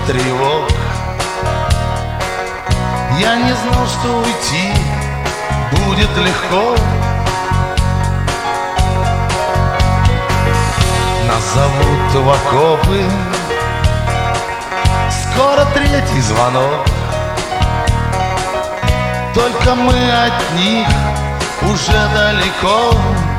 тревог. Я не знал, что уйти будет легко. Нас зовут в окопы, скоро третий звонок. Только мы от них уже далеко.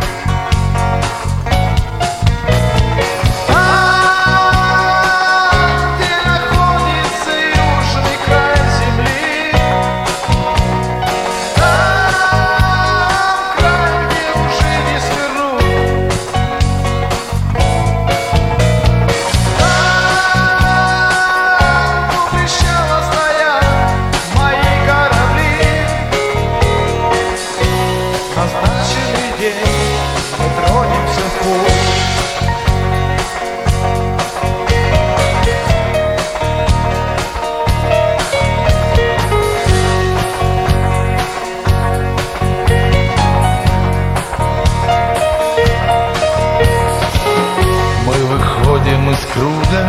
Из круга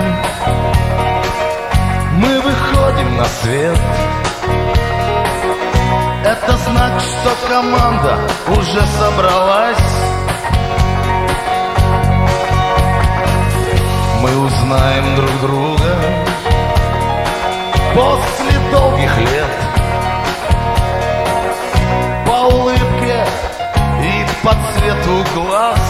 мы выходим на свет. Это знак, что команда уже собралась. Мы узнаем друг друга после долгих лет по улыбке и по цвету глаз.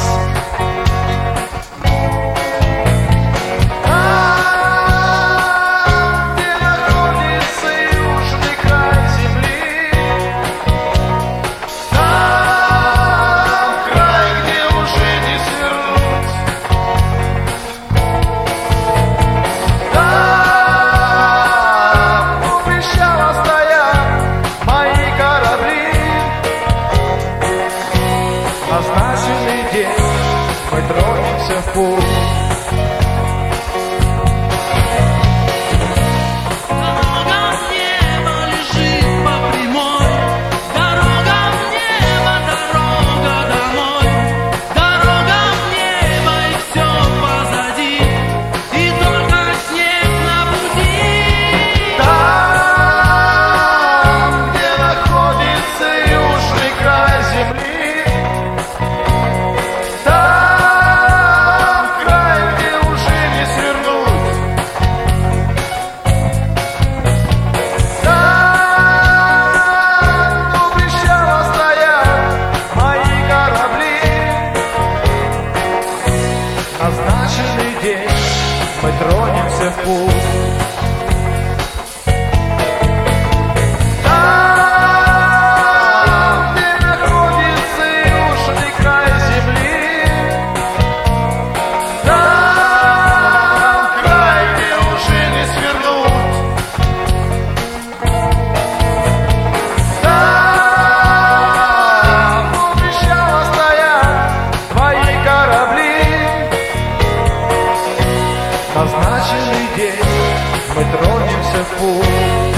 Назначенный день, мы тронемся в путь. Назначенный день, мы тронемся в путь. Там, где находится южный край земли, там край, где уже не свернуть. Там обещала стоять твои корабли. Назначенный день, мы тронемся в путь.